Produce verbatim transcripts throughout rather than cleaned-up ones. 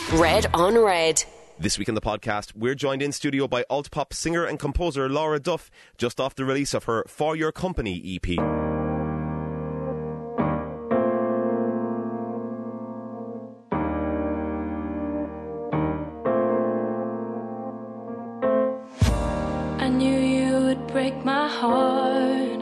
Red on Red. This week on the podcast, we're joined in studio by alt-pop singer and composer Laura Duff, just off the release of her For Your Company E P. I knew you would break my heart.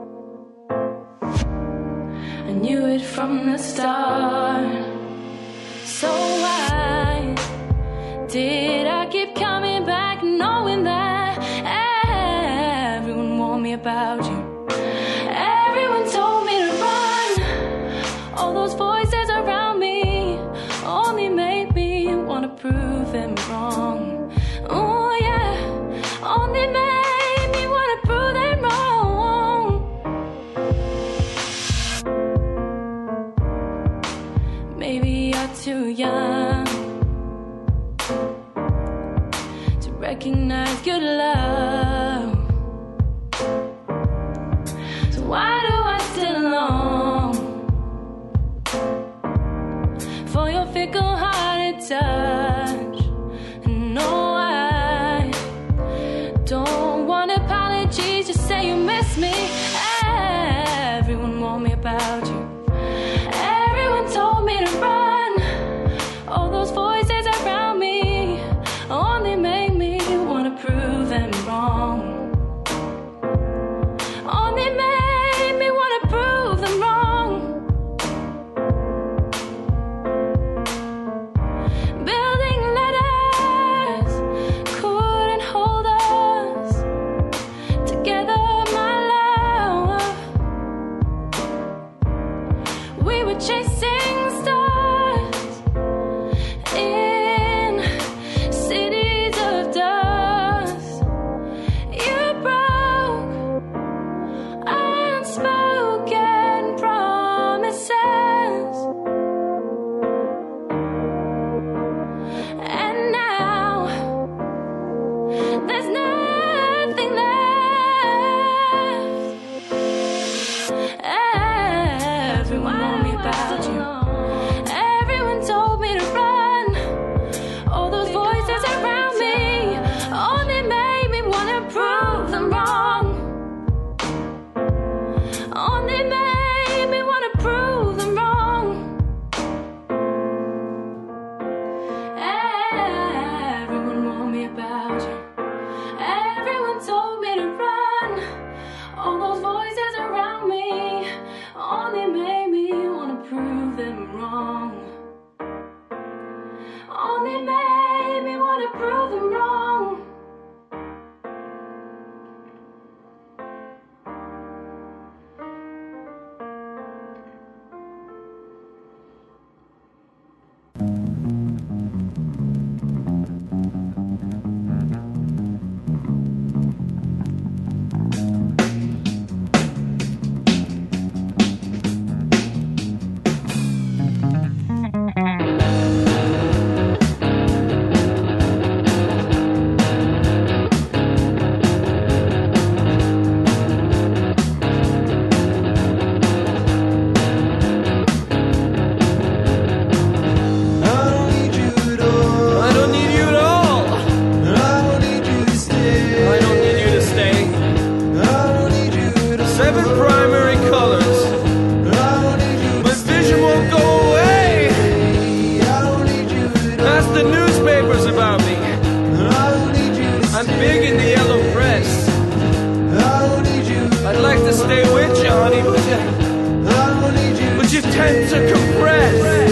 I knew it from the start. So why did I keep coming back knowing that everyone warned me about you? Everyone told me to run. All those voices around me only made me want to prove them wrong. Oh yeah, only made me want to prove them wrong. Maybe you're too young to recognize good love. So why do I still long for your fickle-hearted touch? No, I don't want apologies, just say you miss me. Everyone warned me about you. Everyone told me to run. All those voices around me only made me want to prove them wrong. Only made me want to prove them wrong. Building letters couldn't hold us together, my love. We were chasing stars in cities of dust. You broke unspoken promises, and now there's nothing left. Everyone warned me about you. Everyone told me to run. All those voices around me only made me want to prove them wrong. Only made me want to prove them wrong. Everyone warned me about you. Everyone told me to run. All those voices around me only made me want to prove them wrong. Only made me want to prove them wrong. I don't need you at all. I don't need you to stay. Seven primary colors. My vision won't go away. Ask the newspapers about me. I'm big in the yellow press. I'd like to stay with you, honey, but you, but you tend to compress.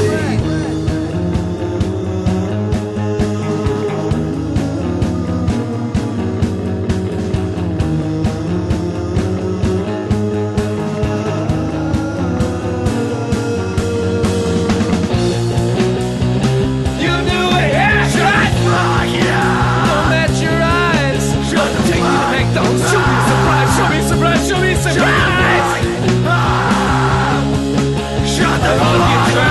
You knew it, yeah, shut Don't let your eyes take you to McDonald's. Show me a surprise, show me a surprise, show me a surprise. Shut the fuck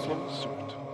so soon to be.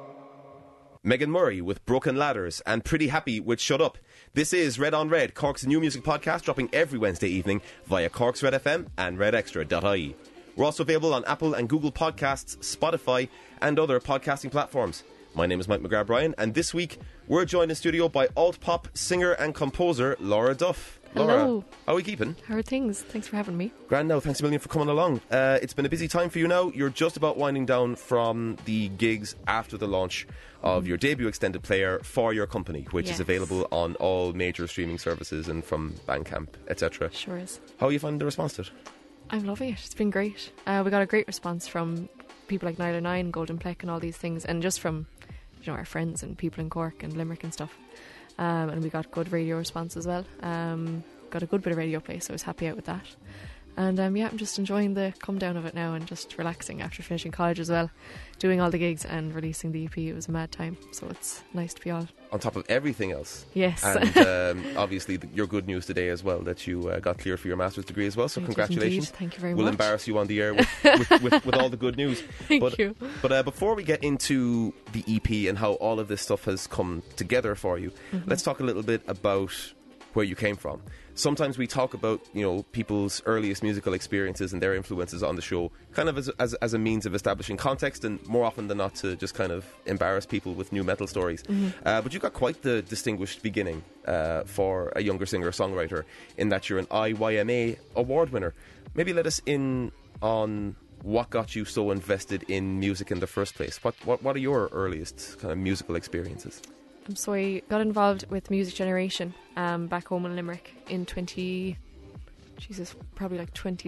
Megan Murray with Broken Ladders and Pretty Happy with Shut Up. This is Red on Red, Cork's new music podcast, dropping every Wednesday evening via Cork's Red F M and red extra dot I E. We're also available on Apple and Google Podcasts, Spotify and other podcasting platforms. My name is Mike McGrath Bryan, and this week we're joined in studio by alt-pop singer and composer Laura Duff. Laura, Hello. how are we keeping? How are things? Thanks for having me. Grand now, thanks a million for coming along. Uh, it's been a busy time for you now. You're just about winding down from the gigs after the launch of your debut extended player For Your Company, which Yes. is available on all major streaming services and from Bandcamp, et cetera. Sure is. How are you finding the response to it? I'm loving it. It's been great. Uh, we got a great response from people like Nile nine, Golden Pleck and all these things, and just from, you know, our friends and people in Cork and Limerick and stuff. Um, and we got good radio response as well. Um, got a good bit of radio play, so I was happy out with that. And um, yeah, I'm just enjoying the come down of it now and just relaxing after finishing college as well, doing all the gigs and releasing the E P. It was a mad time, so it's nice to be all. On top of everything else. Yes. And um, obviously the, your good news today as well, that you uh, got cleared for your master's degree as well, so I did congratulations. indeed. Thank you very we'll much. embarrass you on the air with, with, with, with all the good news. Thank but, you. But uh, before we get into the E P and how all of this stuff has come together for you, Mm-hmm. let's talk a little bit about where you came from. Sometimes we talk about, you know, people's earliest musical experiences and their influences on the show, kind of as, as, as a means of establishing context, and more often than not to just kind of embarrass people with new metal stories. Mm-hmm. Uh, but you've got quite the distinguished beginning uh, for a younger singer-songwriter, in that you're an I Y M A award winner. Maybe let us in on what got you so invested in music in the first place. What what, what are your earliest kind of musical experiences? Um, so I got involved with Music Generation um, back home in Limerick in twenty, Jesus, probably like twenty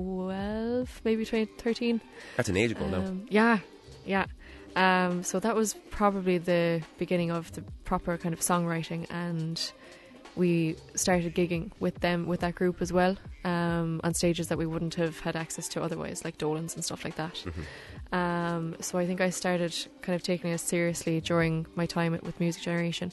twelve, maybe twenty thirteen. That's an age ago now. Um, yeah, yeah. Um, so that was probably the beginning of the proper kind of songwriting, and we started gigging with them, with that group as well, um, on stages that we wouldn't have had access to otherwise, like Dolan's and stuff like that. Mm-hmm. Um, so I think I started kind of taking it seriously during my time with Music Generation,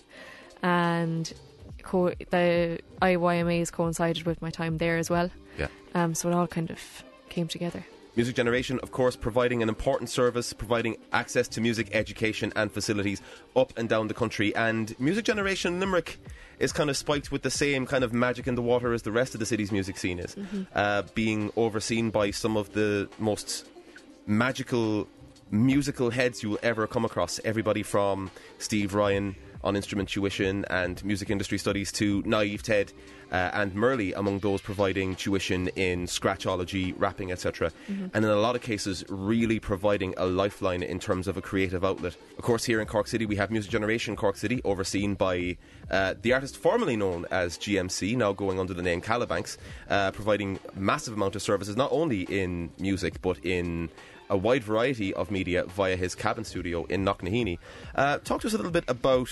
and co- the I Y M As coincided with my time there as well. Yeah. Um, so it all kind of came together. Music Generation, of course, providing an important service, providing access to music education and facilities up and down the country. And Music Generation Limerick is kind of spiked with the same kind of magic in the water as the rest of the city's music scene is, Mm-hmm. uh, being overseen by some of the most magical musical heads you will ever come across. Everybody from Steve Ryan on instrument tuition and music industry studies to Naive Ted uh, and Merly, among those providing tuition in scratchology, rapping, et cetera. Mm-hmm. And in a lot of cases, really providing a lifeline in terms of a creative outlet. Of course, here in Cork City, we have Music Generation Cork City, overseen by uh, the artist formerly known as G M C, now going under the name Calabanks, uh, providing massive amount of services, not only in music, but in a wide variety of media via his cabin studio in Knocknaheeny. Uh, talk to us a little bit about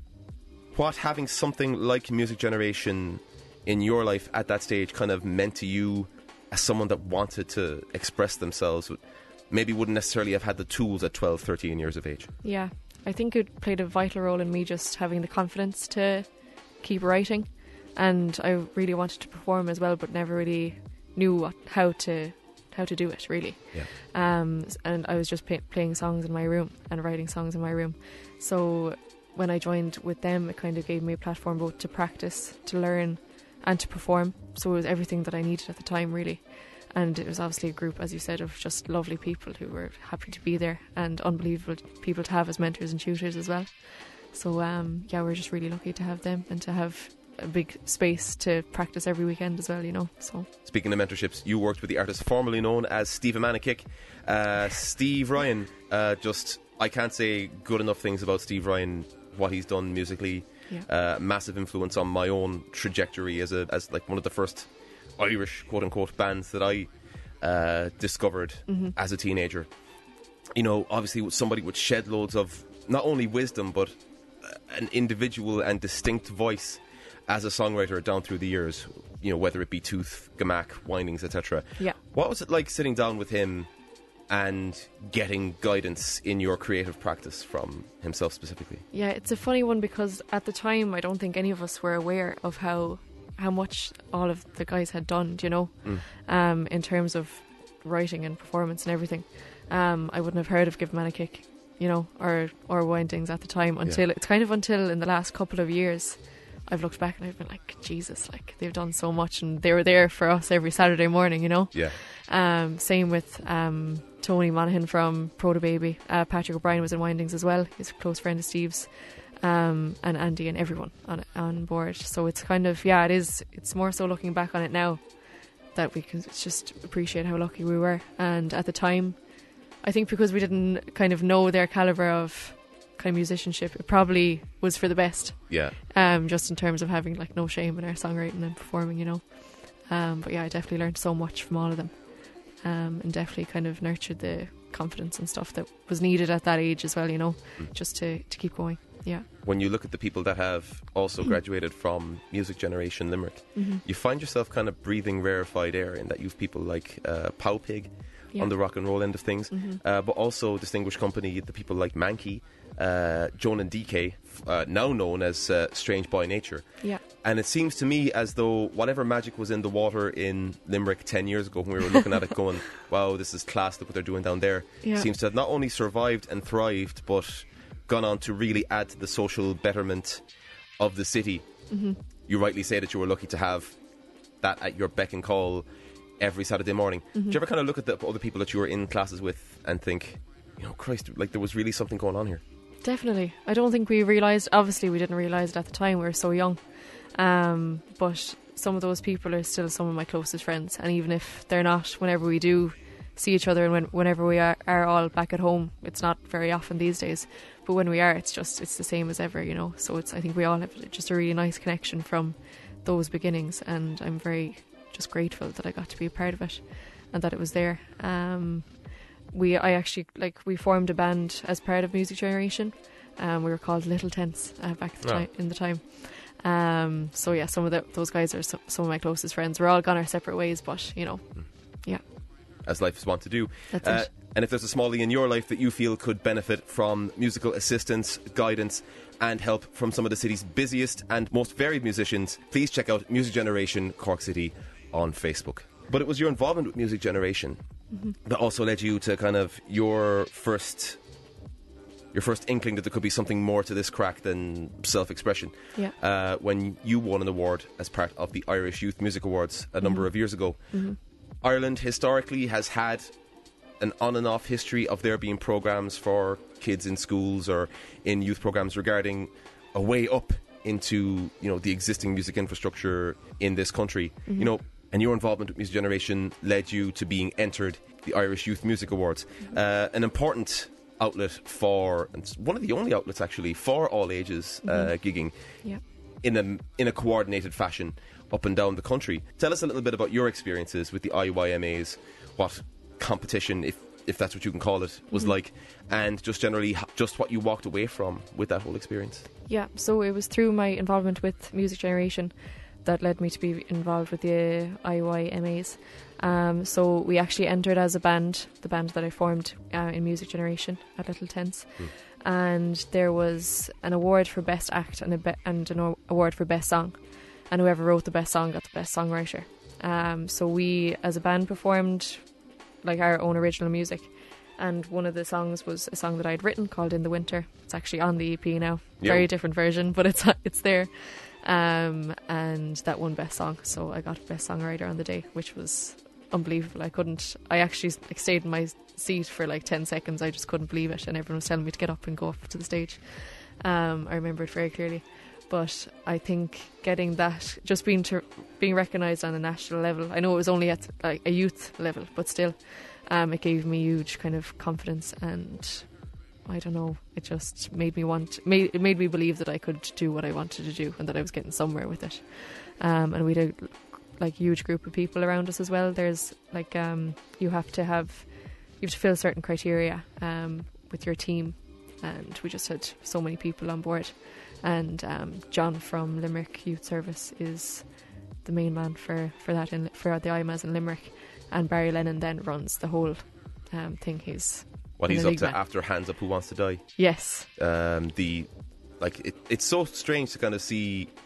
what having something like Music Generation in your life at that stage kind of meant to you as someone that wanted to express themselves, maybe wouldn't necessarily have had the tools at twelve, thirteen years of age. Yeah, I think it played a vital role in me just having the confidence to keep writing, and I really wanted to perform as well, but never really knew what, how to how to do it really. Yeah. Um, and I was just play, playing songs in my room and writing songs in my room. So when I joined with them, it kind of gave me a platform both to practice, to learn, and to perform. So it was everything that I needed at the time really. And it was obviously a group, as you said, of just lovely people who were happy to be there, and unbelievable people to have as mentors and tutors as well. So um, yeah, we're just really lucky to have them and to have a big space to practice every weekend as well, you know. So speaking of mentorships, you worked with the artist formerly known as Steve Manikick. Uh, Steve Ryan, uh, just, I can't say good enough things about Steve Ryan, what he's done musically. yeah. Uh, massive influence on my own trajectory as a as like one of the first Irish quote unquote bands that I uh, discovered Mm-hmm. as a teenager. You know, obviously with somebody with shed loads of not only wisdom but an individual and distinct voice as a songwriter down through the years, you know, whether it be Tooth, Gamak, Windings, et cetera. Yeah. What was it like sitting down with him and getting guidance in your creative practice from himself specifically? Yeah, it's a funny one because at the time I don't think any of us were aware of how how much all of the guys had done, do you know, Mm. um, in terms of writing and performance and everything. Um, I wouldn't have heard of Give Man a Kick you know, or or Windings at the time. Until Yeah. it's kind of until in the last couple of years, I've looked back and I've been like, Jesus, like they've done so much, and they were there for us every Saturday morning, you know. Yeah. Um, same with um, Tony Monaghan from Proto Baby. Uh, Patrick O'Brien was in Windings as well. He's a close friend of Steve's, um, and Andy and everyone on on board. So it's kind of, yeah, it is. It's more so looking back on it now that we can just appreciate how lucky we were. And at the time, I think because we didn't kind of know their calibre of kind of musicianship, it probably was for the best. Yeah. Um, just in terms of having like no shame in our songwriting and performing, you know. Um, but yeah, I definitely learned so much from all of them, um, and definitely kind of nurtured the confidence and stuff that was needed at that age as well, you know, Mm. just to, to keep going. Yeah. When you look at the people that have also graduated from Music Generation Limerick, Mm-hmm. you find yourself kind of breathing rarefied air in that you've people like uh, Pow Pig Yeah. on the rock and roll end of things, Mhm. uh, but also distinguished company, the people like Mankey, uh, Joan and D K, uh, now known as uh, Strange Boy Nature. Yeah. And it seems to me as though whatever magic was in the water in Limerick ten years ago when we were looking at it going, wow, this is class, look what they're doing down there, Yeah. seems to have not only survived and thrived, but gone on to really add to the social betterment of the city. Mm-hmm. You rightly say that you were lucky to have that at your beck and call every Saturday morning. Mm-hmm. Do you ever kind of look at the other people that you were in classes with and think, you know, Christ, like there was really something going on here? Definitely. I don't think we realised, obviously we didn't realise it at the time, we were so young, um, but some of those people are still some of my closest friends, and even if they're not, whenever we do see each other and when, whenever we are, are all back at home, it's not very often these days, but when we are, it's just, it's the same as ever, you know. So it's, I think we all have just a really nice connection from those beginnings, and I'm very just grateful that I got to be a part of it and that it was there. Um, we I actually like we formed a band as part of Music Generation. Um, we were called Little Tents uh, back at the Oh. time, in the time. Um, so yeah, some of the, those guys are some, some of my closest friends. We're all gone our separate ways, but you know, yeah, As life is wont to do. that's Uh, it. and if there's a smallie in your life that you feel could benefit from musical assistance, guidance, and help from some of the city's busiest and most varied musicians, please check out Music Generation Cork City on Facebook. But it was your involvement with Music Generation Mm-hmm. that also led you to kind of your first your first inkling that there could be something more to this crack than self-expression. Yeah. Uh, when you won an award as part of the Irish Youth Music Awards a number of years ago. Mm-hmm. Ireland historically has had an on and off history of there being programs for kids in schools or in youth programs regarding a way up into, you know, the existing music infrastructure in this country. Mm-hmm. You know, and your involvement with Music Generation led you to being entered the Irish Youth Music Awards, Mm-hmm. uh, an important outlet for, and it's one of the only outlets actually for all ages uh, gigging Yeah. in a in a coordinated fashion up and down the country. Tell us a little bit about your experiences with the I Y M As, what competition, if if that's what you can call it, was Mm-hmm. like, and just generally h- just what you walked away from with that whole experience. Yeah, so it was through my involvement with Music Generation that led me to be involved with the I Y M As. Um, so we actually entered as a band, the band that I formed uh, in Music Generation at Little Tents. Hmm. And there was an award for Best Act and, a be- and an o- award for Best Song. And whoever wrote the best song got the best songwriter. Um, so we, as a band, performed like our own original music. And one of the songs was a song that I'd written called In the Winter. It's actually on the E P now. Yeah. Very different version, but it's it's there. Um, and that won Best Song. So I got Best Songwriter on the day, which was unbelievable. I couldn't, I actually like stayed in my seat for like ten seconds. I just couldn't believe it. And everyone was telling me to get up and go up to the stage. Um, I remember it very clearly. But I think getting that, just being to, being recognised on a national level, I know it was only at like a youth level, but still, um, it gave me huge kind of confidence, and I don't know, it just made me want, made, it made me believe that I could do what I wanted to do and that I was getting somewhere with it. Um, and we had a like huge group of people around us as well. There's like um, you have to have, you have to fill certain criteria um, with your team, and we just had so many people on board. And um, John from Limerick Youth Service is the main man for, for that in, for the I M A S in Limerick, and Barry Lennon then runs the whole um, thing. He's What an he's up enigma. to after Hands Up Who Wants to Die. Yes, Um, the like it, it's so strange to kind of see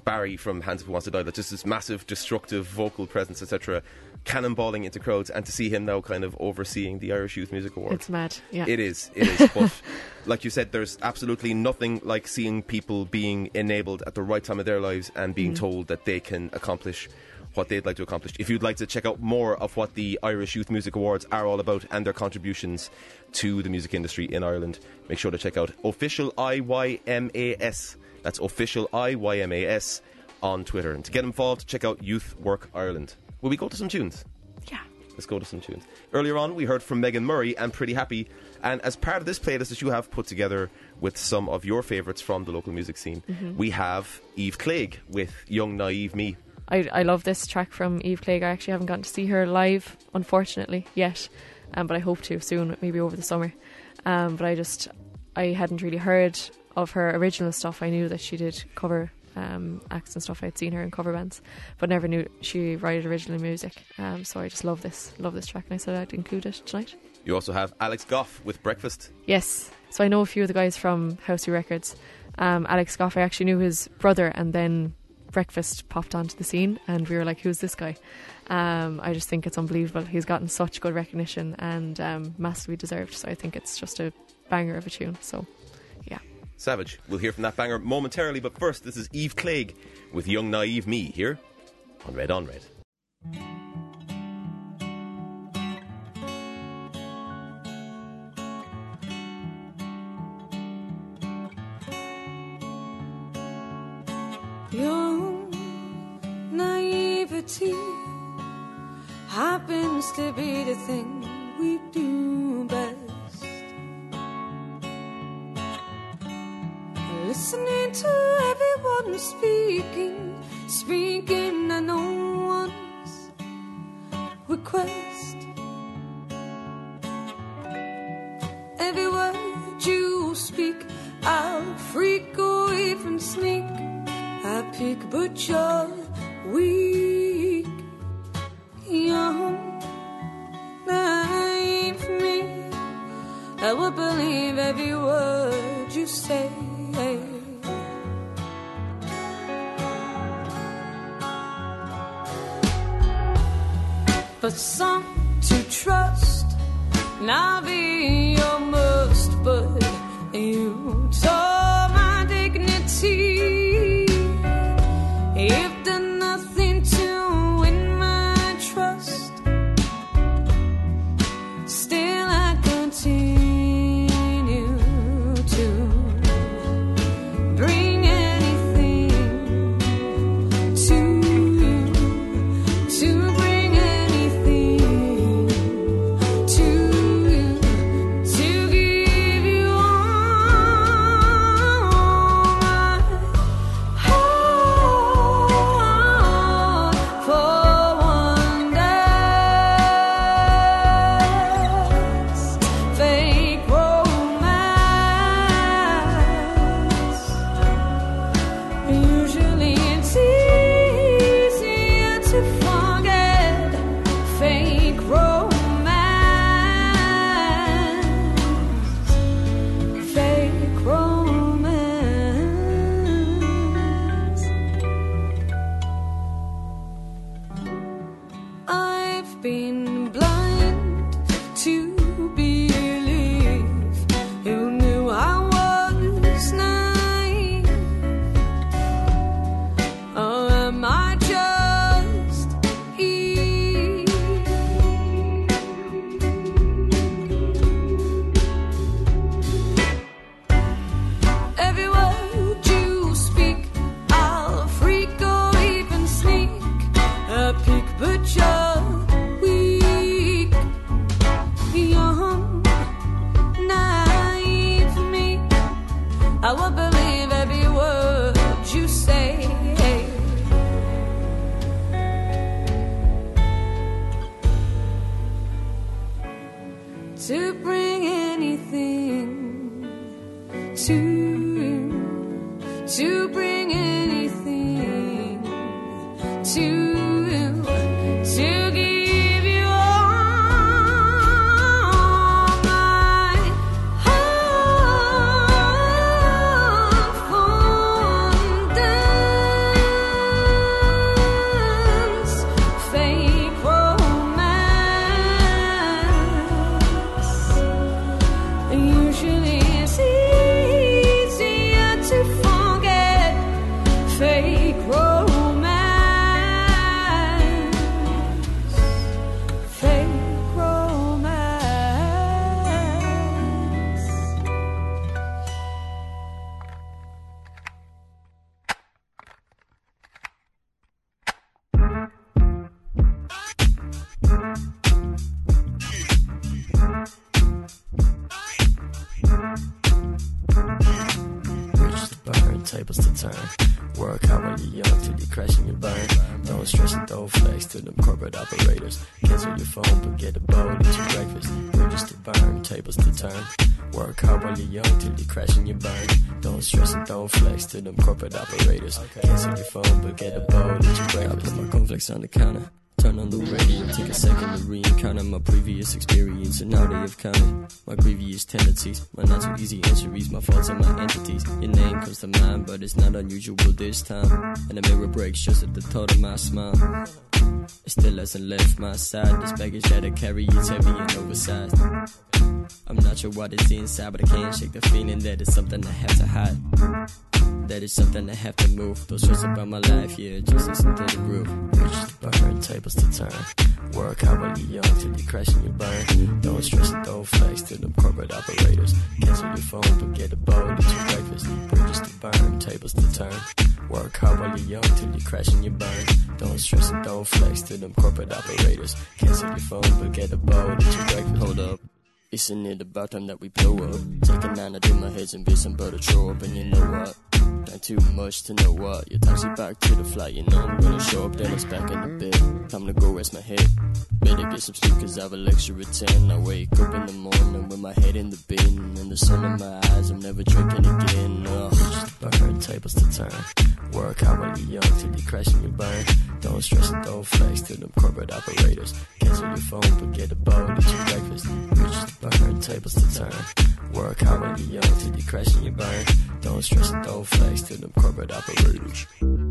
Barry from Hands If Who Wants to Die, that's just this massive, destructive vocal presence, et cetera, cannonballing into crowds, and to see him now kind of overseeing the Irish Youth Music Awards. It's mad, yeah. It is, it is. But like you said, there's absolutely nothing like seeing people being enabled at the right time of their lives and being mm. told that they can accomplish what they'd like to accomplish. If you'd like to check out more of what the Irish Youth Music Awards are all about and their contributions to the music industry in Ireland, make sure to check out Official I Y M A S. That's Official I Y M A S on Twitter. And to get involved, check out Youth Work Ireland. Will we go to some tunes? Yeah. Let's go to some tunes. Earlier on, we heard from Megan Murray and Pretty Happy. And as part of this playlist that you have put together with some of your favourites from the local music scene, mm-hmm. we have Eve Clegg with Young Naive Me. I, I love this track from Eve Clegg. I actually haven't gotten to see her live, unfortunately, yet. Um, but I hope to soon, maybe over the summer. Um, but I just, I hadn't really heard of her original stuff. I knew that she did cover um, acts and stuff. I'd seen her in cover bands, but never knew she wrote original music. Um, so I just love this, love this track, and I said I'd include it tonight. You also have Alex Goff with Breakfast. Yes. So I know a few of the guys from Housey Records. Um, Alex Goff, I actually knew his brother, and then Breakfast popped onto the scene and we were like, who's this guy? um, I just think it's unbelievable. He's gotten such good recognition and um, massively deserved, so I think it's just a banger of a tune. So yeah, savage. We'll hear from that banger momentarily, but first this is Eve Clegg with Young Naive Me here on Red on Red. Young naivety happens to be the thing we do best. Listening to everyone speaking, speaking at no one's request. Every word you speak, I'll freak or even sneak. I pick, but you're weak. Young, naive me, I would believe every word you say. For some to trust, now be your must, but you tore my dignity. You've done nothing to win my trust. Still I continue to bring anything to you, to bring anything to you, to give you all my heart for one dance, fake romance. Usually it's easier to forget fake romance, fake romance. I've been blind to believe you knew I was naive. Or am I just Eve? Every word you speak, I'll freak or even sneak. A peek, but you're weak. Young, naive me, I will believe every word you say. To bring anything to you, to bring anything to you, to give you all my heart for one dance. operators. Cancel your phone, but get a bowl, eat your breakfast. Bridges to burn, tables to turn. Work hard while you're young till you crash and you burn. Don't stress and don't flex to them corporate operators. Cancel your phone, but get a bowl, eat your breakfast. I put my cornflakes on the counter. Turn on the radio, take a second to re-encounter my previous experience, and now they have counted my grievous tendencies, my not so easy injuries, my faults and my entities. Your name comes to mind, but it's not unusual this time, and the mirror breaks just at the thought of my smile. It still hasn't left my side. This baggage that I carry is heavy and oversized. I'm not sure what it's inside, but I can't shake the feeling that it's something I have to hide. That it's something I have to move. Don't stress about my life, yeah, just listen to the groove. Bridges to burn, tables to turn. Work out while you're young till you crash and you burn. Don't stress and don't flex to them corporate operators. Cancel your phone, but get a bowl, eat your breakfast. Bridges to burn, tables to turn. Work hard while you're young till you crash and you burn. Don't stress and don't flex to them corporate operators. Cancel your phone, but get a bowl, eat your breakfast. Hold up. Isn't it about time that we blow up? Take a nine to my heads and be some butter throw up. And you know what? Not too much to know what. Your taxi back to the flight, you know I'm gonna show up, then it's back in the bed. Time to go rest my head. Better get some sleep cause I have a lecture at ten. I wake up in the morning with my head in the bin and the sun in my eyes, I'm never drinking again. Oh, just burn, tables to turn. Work out while you're young till you crash and you burn. Don't stress and don't flex to them corporate operators. Cancel your phone but get a bowl, eat your breakfast. Bridges to burn, tables to turn. Work out while you're young till you crash and you burn. Don't stress and don't flex to them corporate operators.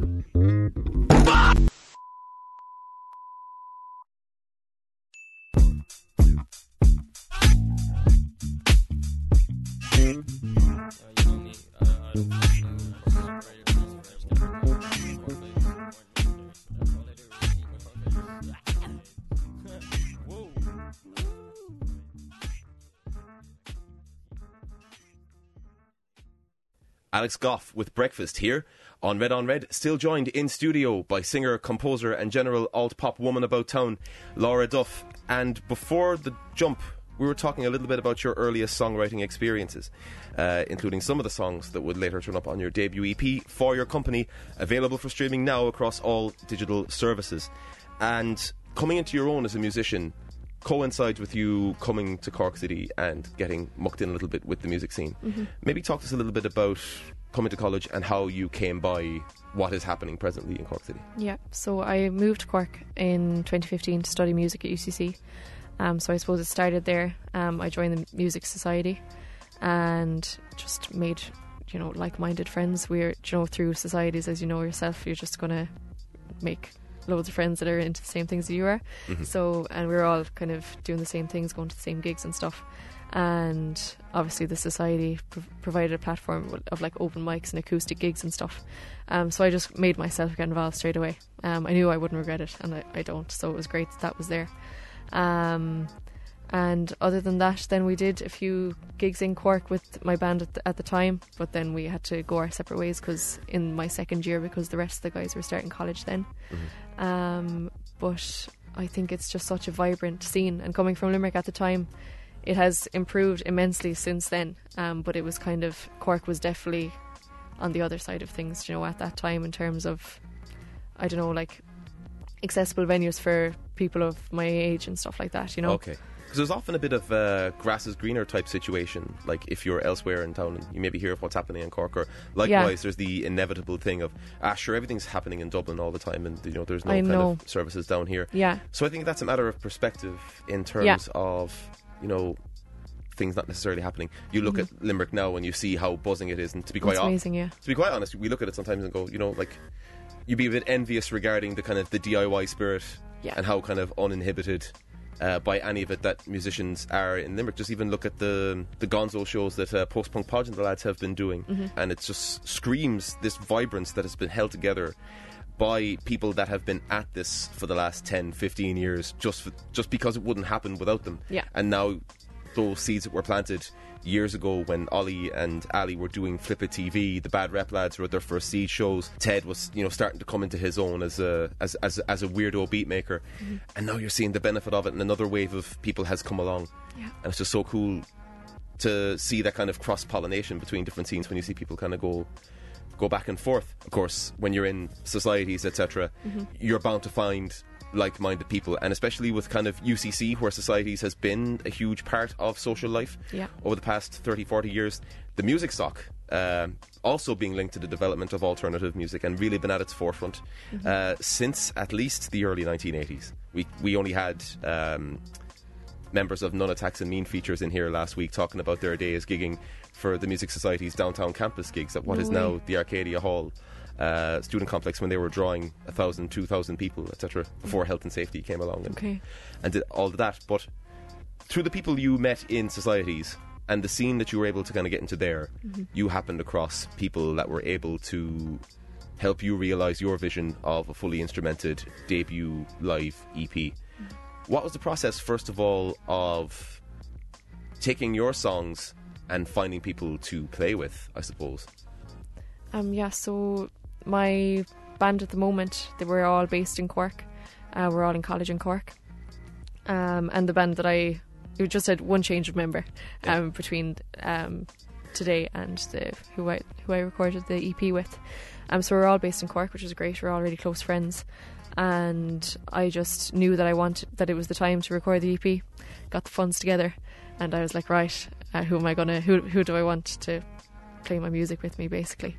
Alex Goff with Breakfast here on Red on Red, still joined in studio by singer, composer and general alt-pop woman about town, Laura Duff. And before the jump, we were talking a little bit about your earliest songwriting experiences, uh, including some of the songs that would later turn up on your debut E P, For Your Company, available for streaming now across all digital services. And coming into your own as a musician coincides with you coming to Cork City and getting mucked in a little bit with the music scene. Mm-hmm. Maybe talk to us a little bit about coming to college and how you came by what is happening presently in Cork City. Yeah, so I moved to Cork in twenty fifteen to study music at U C C. Um, so I suppose it started there. Um, I joined the Music Society and just made, you know, like-minded friends. We're, you know, through societies, as you know yourself, you're just going to make loads of friends that are into the same things that you are. Mm-hmm. So, and we were all kind of doing the same things, going to the same gigs and stuff. And obviously the society pro- provided a platform of like open mics and acoustic gigs and stuff. Um, so I just made myself get involved straight away. Um, I knew I wouldn't regret it, and I, I don't. So it was great that that was there. Um, and other than that, then we did a few gigs in Cork with my band at the, at the time, but then we had to go our separate ways because in my second year, because the rest of the guys were starting college then. Mm-hmm. Um, but I think it's just such a vibrant scene, and coming from Limerick at the time, it has improved immensely since then. Um, but it was kind of, Cork was definitely on the other side of things, you know, at that time in terms of, I don't know, like accessible venues for people of my age and stuff like that, you know. Okay. Because there's often a bit of a grass is greener type situation, like if you're elsewhere in town and you maybe hear of what's happening in Cork, or likewise yeah. there's the inevitable thing of, ah sure, everything's happening in Dublin all the time and, you know, there's no I kind know. of services down here. Yeah. So I think that's a matter of perspective in terms yeah. of, you know, things not necessarily happening. You look mm-hmm. at Limerick now and you see how buzzing it is, and to be quite That's amazing, on- yeah. to be quite honest, we look at it sometimes and go, you know, like, you'd be a bit envious regarding the kind of the D I Y spirit yeah. and how kind of uninhibited uh, by any of it that musicians are in Limerick. Just even look at the the Gonzo shows that uh, Post Punk Podge and the lads have been doing, mm-hmm. and it just screams this vibrance that has been held together by people that have been at this for the last ten, fifteen years, just for, just because it wouldn't happen without them. Yeah. And now those seeds that were planted years ago when Ollie and Ali were doing Flip It T V, the Bad Rep lads were at their first seed shows. Ted was, you know, starting to come into his own as a as as, as a weirdo beat maker, mm-hmm. and now you're seeing the benefit of it, and another wave of people has come along. Yeah. And it's just so cool to see that kind of cross pollination between different scenes when you see people kind of go go back and forth. Of course, when you're in societies, et cetera, mm-hmm. you're bound to find like-minded people, and especially with kind of U C C, where Societies has been a huge part of social life Yeah. over the past thirty, forty years. The music stock um, also being linked to the development of alternative music and really been at its forefront uh, since at least the early nineteen eighties. We we only had um, members of None Attacks and Mean Features in here last week talking about their days gigging for the Music Society's downtown campus gigs at what No is way. now the Arcadia Hall uh, student complex, when they were drawing a thousand, two thousand people, et cetera, before health and safety came along and, Okay. and did all of that. But through the people you met in Societies and the scene that you were able to kind of get into there, you happened across people that were able to help you realise your vision of a fully instrumented debut live E P. What was the process, first of all, of taking your songs and finding people to play with, I suppose? Um, yeah, so my band at the moment, they were all based in Cork. Uh, we're all in college in Cork. Um, and the band that I... We just had one change of member um, between um, today and the who I who I recorded the E P with. Um, so we're all based in Cork, which is great. We're all really close friends. And I just knew that I wanted that it was the time to record the E P. Got the funds together, and I was like, right, uh, who am I gonna? Who who do I want to play my music with me, basically?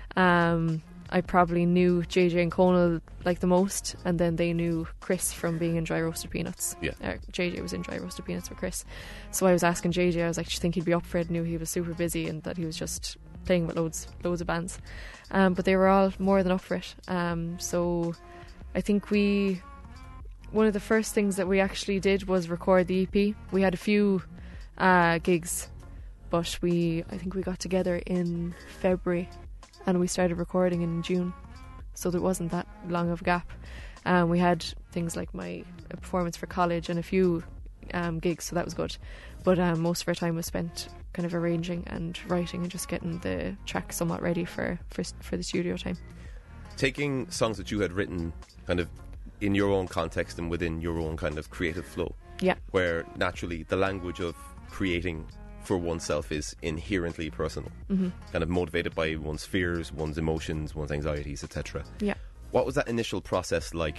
Um, I probably knew J J and Conal like the most, and then they knew Chris from being in Dry Roasted Peanuts. Yeah. Uh, J J was in Dry Roasted Peanuts with Chris. So I was asking J J, I was like, do you think he'd be up for it? Knew he was super busy and that he was just playing with loads loads of bands. Um, but they were all more than up for it. Um, so I think we... One of the first things that we actually did was record the E P. We had a few uh, gigs, but we I think we got together in February and we started recording in June, so there wasn't that long of a gap. Um, we had things like my a performance for college and a few um, gigs, so that was good, but um, most of our time was spent kind of arranging and writing and just getting the track somewhat ready for, for, for the studio time. Taking songs that you had written kind of in your own context and within your own kind of creative flow, Yeah, where naturally the language of creating for oneself is inherently personal, mm-hmm. kind of motivated by one's fears, one's emotions, one's anxieties, et cetera. yeah. What was that initial process like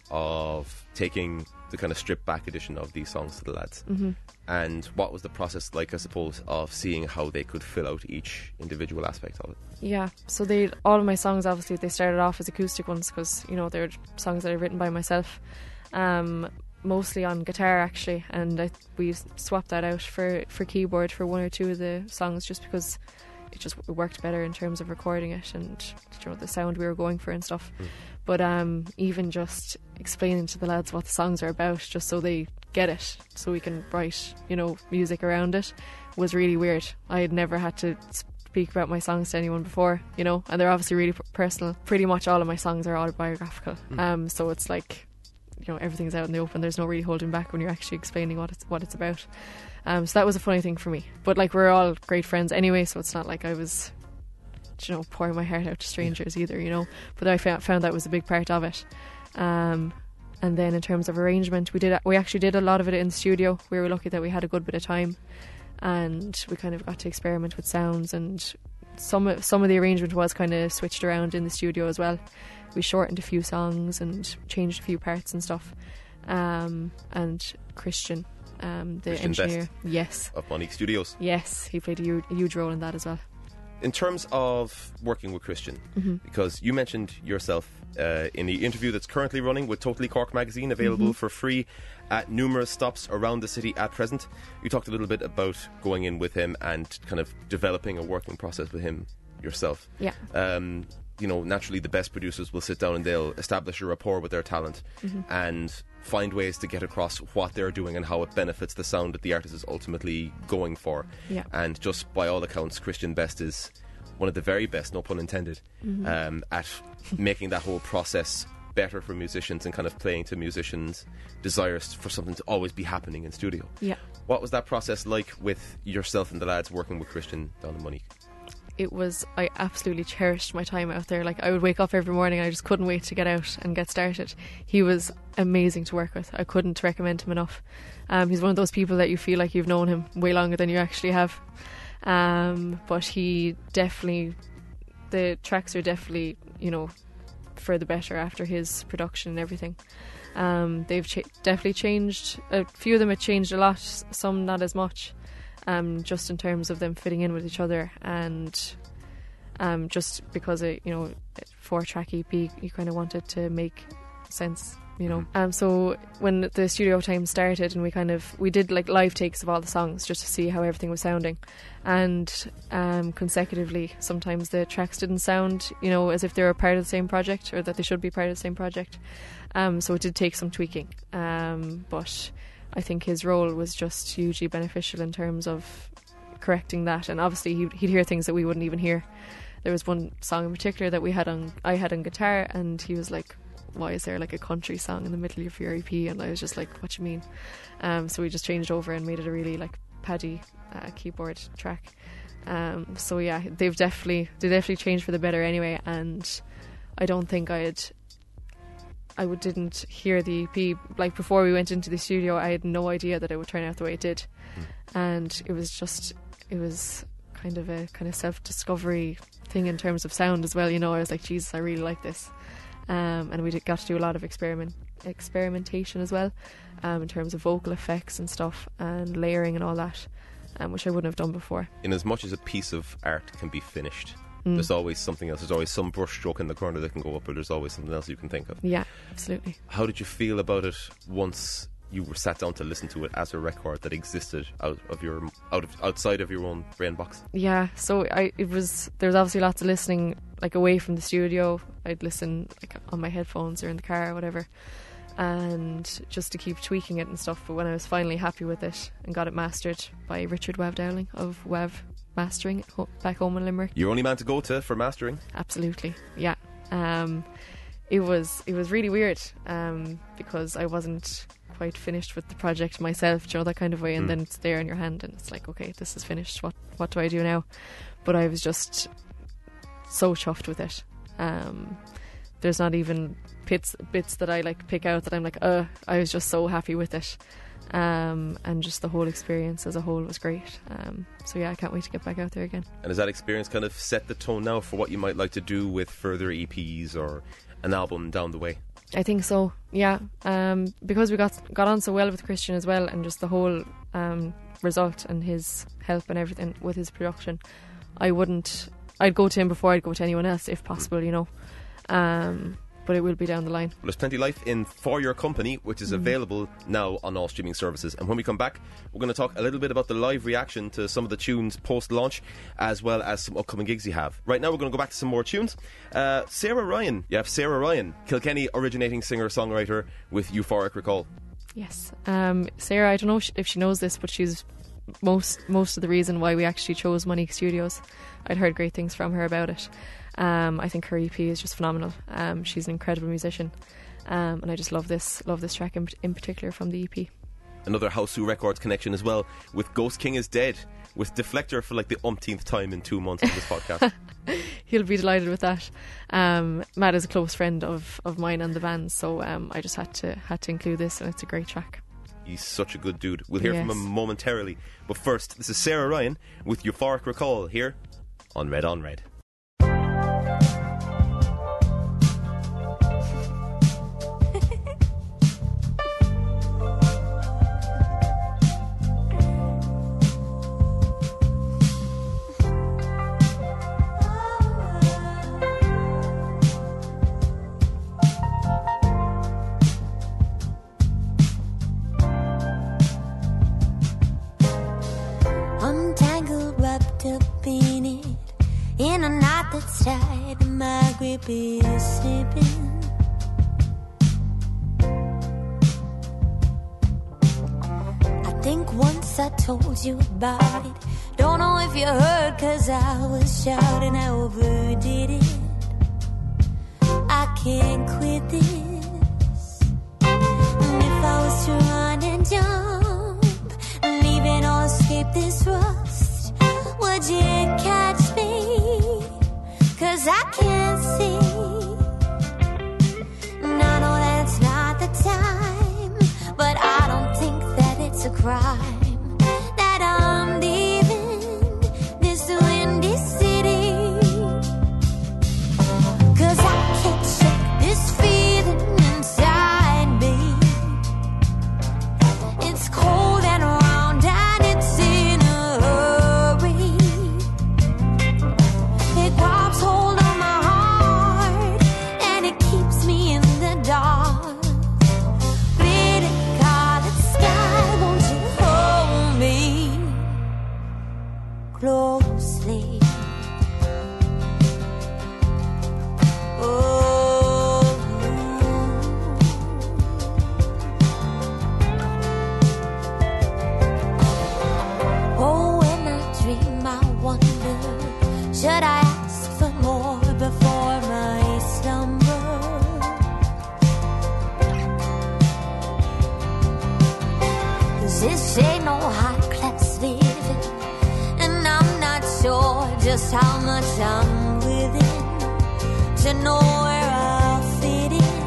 of taking the kind of stripped back edition of these songs to the lads? Mm-hmm. And what was the process like, I suppose, of seeing how they could fill out each individual aspect of it? Yeah, so they all of my songs, obviously, they started off as acoustic ones because, you know, they're songs that I've written by myself, um, mostly on guitar, actually, and I, we swapped that out for, for keyboard for one or two of the songs just because it just it worked better in terms of recording it and, you know, the sound we were going for and stuff. Mm. But um, even just explaining to the lads what the songs are about, just so they get it, so we can write, you know, music around it, was really weird. I had never had to speak about my songs to anyone before, you know, and they're obviously really p- personal. Pretty much all of my songs are autobiographical, Mm. um, so it's like, you know, everything's out in the open. There's no really holding back when you're actually explaining what it's what it's about. Um, so that was a funny thing for me. But like, we're all great friends anyway, so it's not like I was, you know, pouring my heart out to strangers either, you know. But I found, found that was a big part of it. Um, and then in terms of arrangement, we did we actually did a lot of it in the studio. We were lucky that we had a good bit of time, and we kind of got to experiment with sounds, and some of, some of the arrangement was kind of switched around in the studio as well. We shortened a few songs and changed a few parts and stuff. Um, and Christian, um, the Christian engineer, Best. yes, Of Monique Studios. yes, he played a huge, a huge role in that as well. In terms of working with Christian, Mm-hmm. because you mentioned yourself uh, in the interview that's currently running with Totally Cork magazine, available Mm-hmm. for free at numerous stops around the city at present. You talked a little bit about going in with him and kind of developing a working process with him yourself. Yeah. Um, you know, naturally the best producers will sit down and they'll establish a rapport with their talent Mm-hmm. and find ways to get across what they're doing and how it benefits the sound that the artist is ultimately going for. Yeah. And just by all accounts, Christian Best is one of the very best, no pun intended, Mm-hmm. um, at making that whole process better for musicians and kind of playing to musicians' desires for something to always be happening in studio. Yeah. What was that process like with yourself and the lads working with Christian down in Monique? It was, I absolutely cherished my time out there. Like, I would wake up every morning and I just couldn't wait to get out and get started. He was amazing to work with. I couldn't recommend him enough. Um, he's one of those people that you feel like you've known him way longer than you actually have. Um, but he definitely, the tracks are definitely, you know, for the better after his production and everything. Um, they've cha- definitely changed. A few of them have changed a lot, some not as much, um, just in terms of them fitting in with each other, and um, just because it, you know, four track E P, you kind of wanted to make sense, you know. Um, so when the studio time started, and we kind of we did like live takes of all the songs just to see how everything was sounding, and um, consecutively sometimes the tracks didn't sound, you know, as if they were part of the same project, or that they should be part of the same project. Um, so it did take some tweaking, um, but I think his role was just hugely beneficial in terms of correcting that. And obviously he'd, he'd hear things that we wouldn't even hear. There was one song in particular that we had on I had on guitar, and he was like, why is there like a country song in the middle of your E P? And I was just like, what you mean? Um, so we just changed over and made it a really like paddy uh, keyboard track. Um, so yeah, they've definitely they definitely changed for the better anyway. And I don't think I had I would, didn't hear the E P like before we went into the studio. I had no idea that it would turn out the way it did, mm. and it was just it was kind of a kind of self-discovery thing in terms of sound as well. You know, I was like, Jesus, I really like this, um, and we did, got to do a lot of experiment experimentation as well, um, in terms of vocal effects and stuff and layering and all that, um, which I wouldn't have done before. In as much as a piece of art can be finished, Mm. there's always something else. There's always some brushstroke in the corner that can go up, or there's always something else you can think of. Yeah, absolutely. How did you feel about it once you were sat down to listen to it as a record that existed out of your out of outside of your own brain box? Yeah, so I it was there was obviously lots of listening like away from the studio. I'd listen like on my headphones or in the car or whatever, and just to keep tweaking it and stuff. But when I was finally happy with it and got it mastered by Richard Wav Dowling of Wav Mastering back home in Limerick. You're only man to go to for mastering? Absolutely, yeah. Um, it was it was really weird, um, because I wasn't quite finished with the project myself, you know, that kind of way, and mm. then it's there in your hand and it's like, okay, this is finished, what what do I do now? But I was just so chuffed with it. Um, there's not even bits bits that I like pick out that I'm like, uh, I was just so happy with it. Um, and just the whole experience as a whole was great. Um, so yeah, I can't wait to get back out there again. And has that experience kind of set the tone now for what you might like to do with further E Ps or an album down the way? I think so, yeah. Um, because we got got on so well with Christian as well, and just the whole um, result and his help and everything with his production, I wouldn't I'd go to him before I'd go to anyone else if possible, you know. Um, but it will be down the line. Well, there's plenty of life in For Your Company, which is available now on all streaming services. And when we come back, we're going to talk a little bit about the live reaction to some of the tunes post-launch, as well as some upcoming gigs you have. Right now, we're going to go back to some more tunes. Uh, Sarah Ryan. You have Sarah Ryan, Kilkenny originating singer-songwriter with Euphoric Recall. Yes. Um, Sarah, I don't know if she knows this, but she's most most of the reason why we actually chose Monique Studios. I'd heard great things from her about it. Um, I think her E P is just phenomenal. Um, she's an incredible musician, um, and I just love this love this track in, in particular from the E P. Another House Who Records connection as well with Ghost King Is Dead, with Deflector for like the umpteenth time in two months of this podcast. He'll be delighted with that. Um, Matt is a close friend of, of mine and the band, so um, I just had to had to include this, and it's a great track. He's such a good dude. We'll hear yes. from him momentarily, but first, this is Sarah Ryan with Euphoric Recall here on Red on Red. In a knot that's tied and my grip is slipping. I think once I told you about it. Don't know if you heard, cause I was shouting, I overdid it. I can't quit this. And if I was to run and jump and even or escape this rust, would you catch me? Cause I can't see. And I know that's not the time, but I don't think that it's a crime that I'm leaving this windy city. Cause I can't shake this feeling inside me. this ain't no high class living, and I'm not sure just how much I'm willing to know where I'll fit in.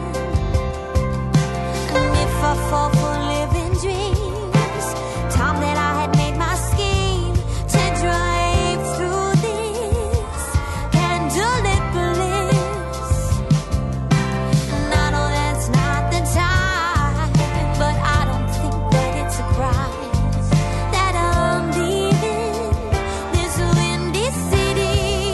And if I fall for living dreams, time that I had made my scheme to drive through this candlelit bliss. And I know that's not the time, but I don't think that it's a crime that I'm leaving this windy city.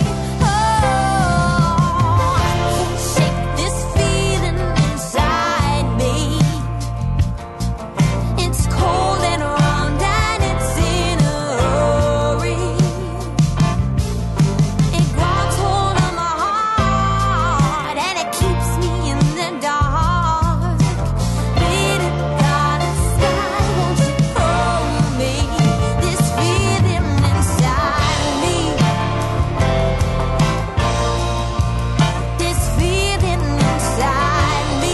Oh, I can't shake this feeling inside me. It's cold and round and it's in a hurry. It grabs hold of my heart and it keeps me in the dark. Little God of sky, won't you hold me? This feeling inside me. This feeling inside me.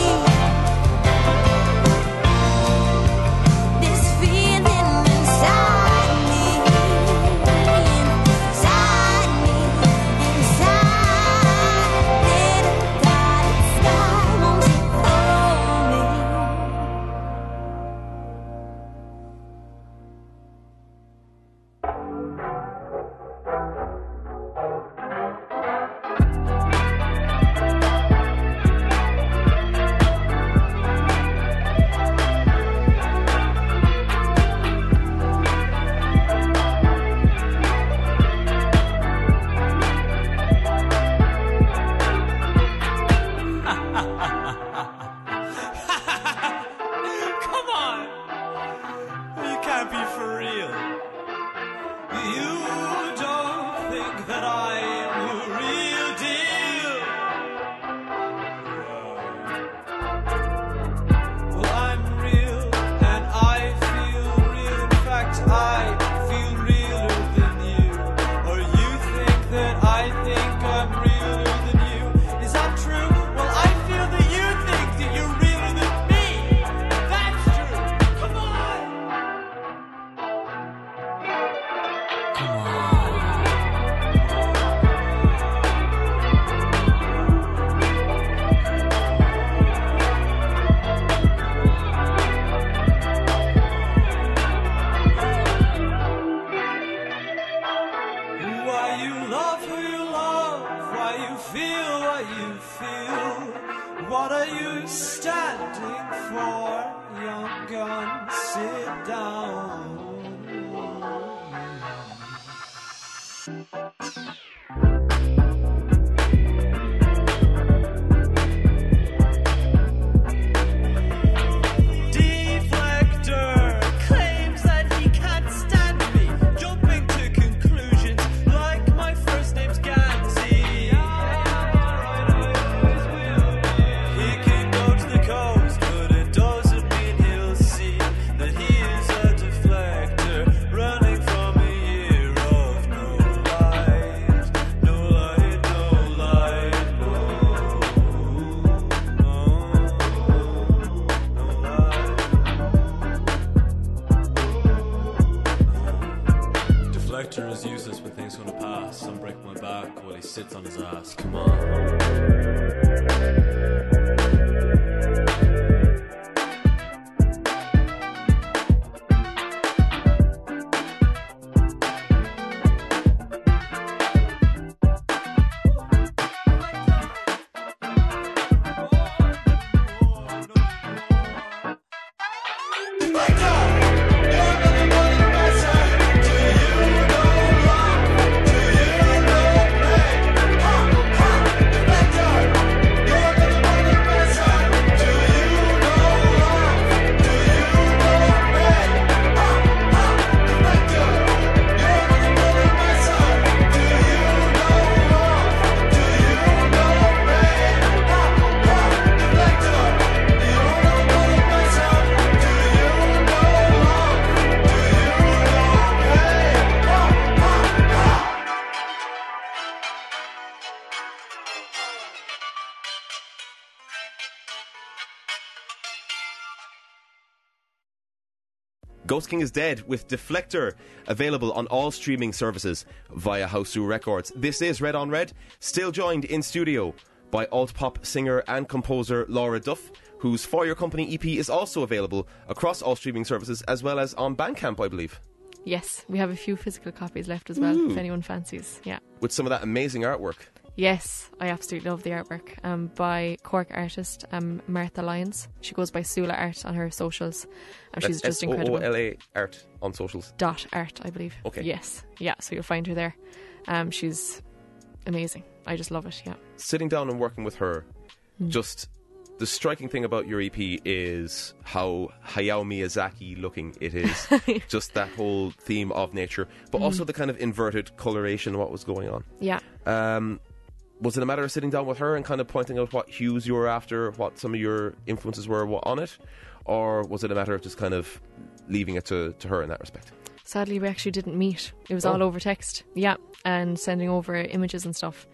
This feeling inside me. Inside me. Inside. Little God of sky, won't you hold me? Come on! You can't be for real. You don't think that I am the real deal. Well, I'm real and I feel real. In fact, I feel realer than you. Or you think that I think I'm realer than you. Is that true? Well, I feel that you think that you're realer than me. That's true. Come on. Come on. Why you love who you love, why you feel what you feel. What are you standing for, young gun? Sit down. Deflector claims that he can't stand me, jumping to conclusions like my first name's Gansey. He can go to the coast, but it doesn't mean he'll see that he is a deflector running from a year of no light. No light, no light, no, no, no light. Deflector is useless when things come to pass. Some break my back while he sits on his ass. Come on. Deflector, you're gonna Ghost King is Dead with Deflector, available on all streaming services via Houseu Records. This is Red on Red, still joined in studio by alt-pop singer and composer Laura Duff, whose For Your Company E P is also available across all streaming services as well as on Bandcamp, I believe. Yes, we have a few physical copies left as well, Ooh. if anyone fancies. Yeah. With some of that amazing artwork. Yes, I absolutely love the artwork um, by Cork artist um, Martha Lyons. She goes by Sula Art on her socials. And she's just incredible. S O O L A Art on socials. Dot Art, I believe. Okay. Yes, yeah, so you'll find her there. Um, she's amazing. I just love it, yeah. Sitting down and working with her, mm. just the striking thing about your E P is how Hayao Miyazaki looking it is. Just that whole theme of nature, but mm. also the kind of inverted coloration, what was going on. Yeah. Um, was it a matter of sitting down with her and kind of pointing out what hues you were after, what some of your influences were on it? Or was it a matter of just kind of leaving it to, to her in that respect? Sadly, we actually didn't meet. It was oh. all over text. Yeah, and sending over images and stuff.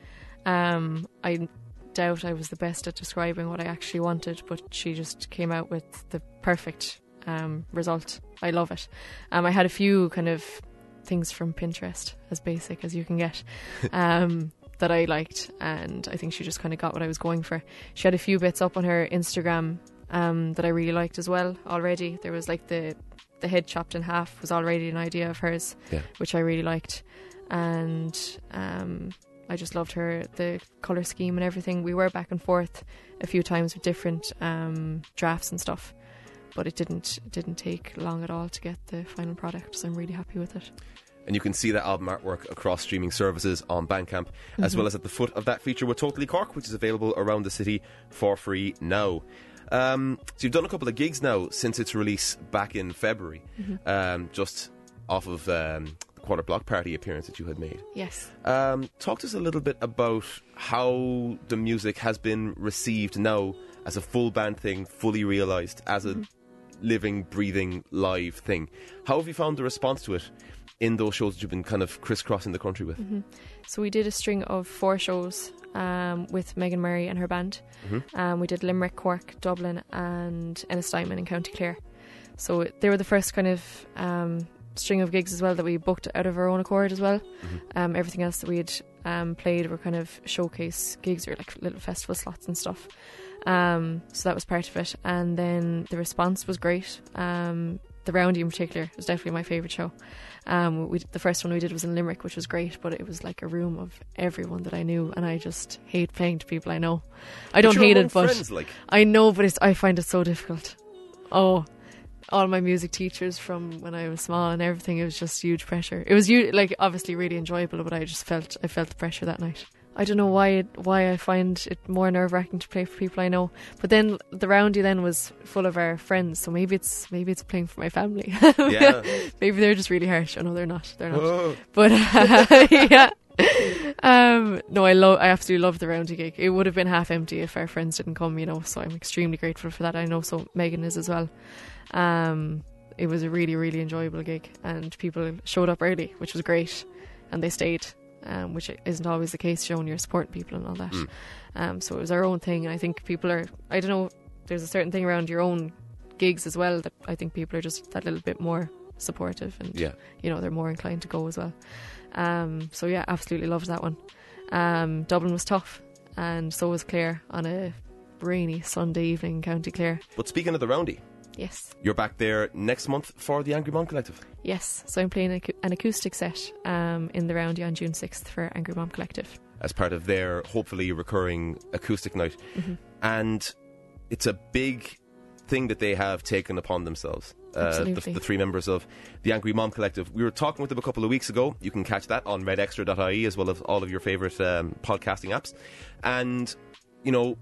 Um, I doubt I was the best at describing what I actually wanted, but she just came out with the perfect um, result. I love it. Um, I had a few kind of things from Pinterest, as basic as you can get. Um that I liked, and I think she just kind of got what I was going for. She had a few bits up on her Instagram um, that I really liked as well already. There was like the the head chopped in half was already an idea of hers, yeah. which I really liked, and um, I just loved her, the colour scheme and everything. We were back and forth a few times with different um, drafts and stuff, but it didn't it didn't take long at all to get the final product, so I'm really happy with it. And you can see that album artwork across streaming services on Bandcamp, mm-hmm. as well as at the foot of that feature with Totally Cork, which is available around the city for free now. Um, so you've done a couple of gigs now since its release back in February, mm-hmm. um, just off of um, the Quarter Block Party appearance that you had made. Yes. Um, talk to us a little bit about how the music has been received now as a full band thing, fully realised, as a mm-hmm. living, breathing, live thing. How have you found the response to it in those shows that you've been kind of crisscrossing the country with? Mm-hmm. So we did a string of four shows um, with Megan Murray and her band. Mm-hmm. Um, we did Limerick, Cork, Dublin and Ennistimon in County Clare. So they were the first kind of um, string of gigs as well that we booked out of our own accord as well. Mm-hmm. Um, everything else that we had um, played were kind of showcase gigs or like little festival slots and stuff. Um, so that was part of it. And then the response was great. Um, the Roundy in particular was definitely my favourite show. Um, we, the first one we did was in Limerick, which was great, but it was like a room of everyone that I knew, and I just hate playing to people I know. I don't hate it, but friends, like. I know, but it's, I find it so difficult. Oh, all my music teachers from when I was small and everything, it was just huge pressure. It was like obviously really enjoyable, but I just felt I felt the pressure that night. I don't know why it, why I find it more nerve-wracking to play for people I know. But then the Roundy then was full of our friends, so maybe it's maybe it's playing for my family. Yeah. Maybe they're just really harsh. Oh no, they're not. They're not. Whoa. But uh, yeah. Um, no, I love. I absolutely love the Roundy gig. It would have been half empty if our friends didn't come, you know. So I'm extremely grateful for that. I know so Megan is as well. Um, it was a really, really enjoyable gig, and people showed up early, which was great, and they stayed. Um, which isn't always the case, showing you're supporting people and all that. Mm. Um, so it was our own thing, and I think people are, I don't know, there's a certain thing around your own gigs as well that I think people are just that little bit more supportive, and yeah. you know, they're more inclined to go as well. Um, so yeah, absolutely loved that one. Um, Dublin was tough, and so was Clare on a rainy Sunday evening in County Clare. But speaking of the Roundy, yes, you're back there next month for the Angry Mom Collective. Yes, so I'm playing an acoustic set um, in the Roundy on June sixth for Angry Mom Collective as part of their hopefully recurring acoustic night. Mm-hmm. And it's a big thing that they have taken upon themselves, uh, the, the three members of the Angry Mom Collective. We were talking with them a couple of weeks ago. You can catch that on red extra dot I E as well as all of your favourite um, podcasting apps. And, you know,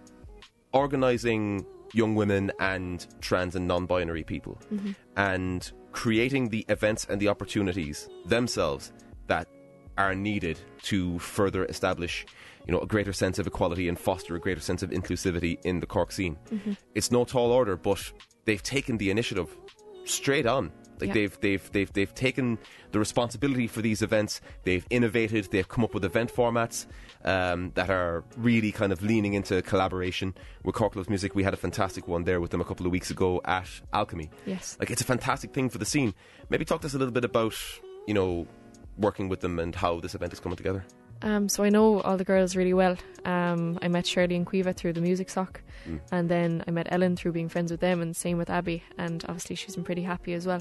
organising young women and trans and non-binary people, mm-hmm. and creating the events and the opportunities themselves that are needed to further establish, you know, a greater sense of equality and foster a greater sense of inclusivity in the Cork scene. Mm-hmm. It's no tall order, but they've taken the initiative straight on. Like Yeah. they've they've they've they've taken the responsibility for these events. They've innovated. They've come up with event formats um, that are really kind of leaning into collaboration with Cork Loves Music. We had a fantastic one there with them a couple of weeks ago at Alchemy. Yes. Like it's a fantastic thing for the scene. Maybe talk to us a little bit about, you know, working with them and how this event is coming together. Um, so I know all the girls really well. Um, I met Shirley and Quiva through the music sock, Mm. and then I met Ellen through being friends with them, and same with Abby. And obviously she's been pretty happy as well.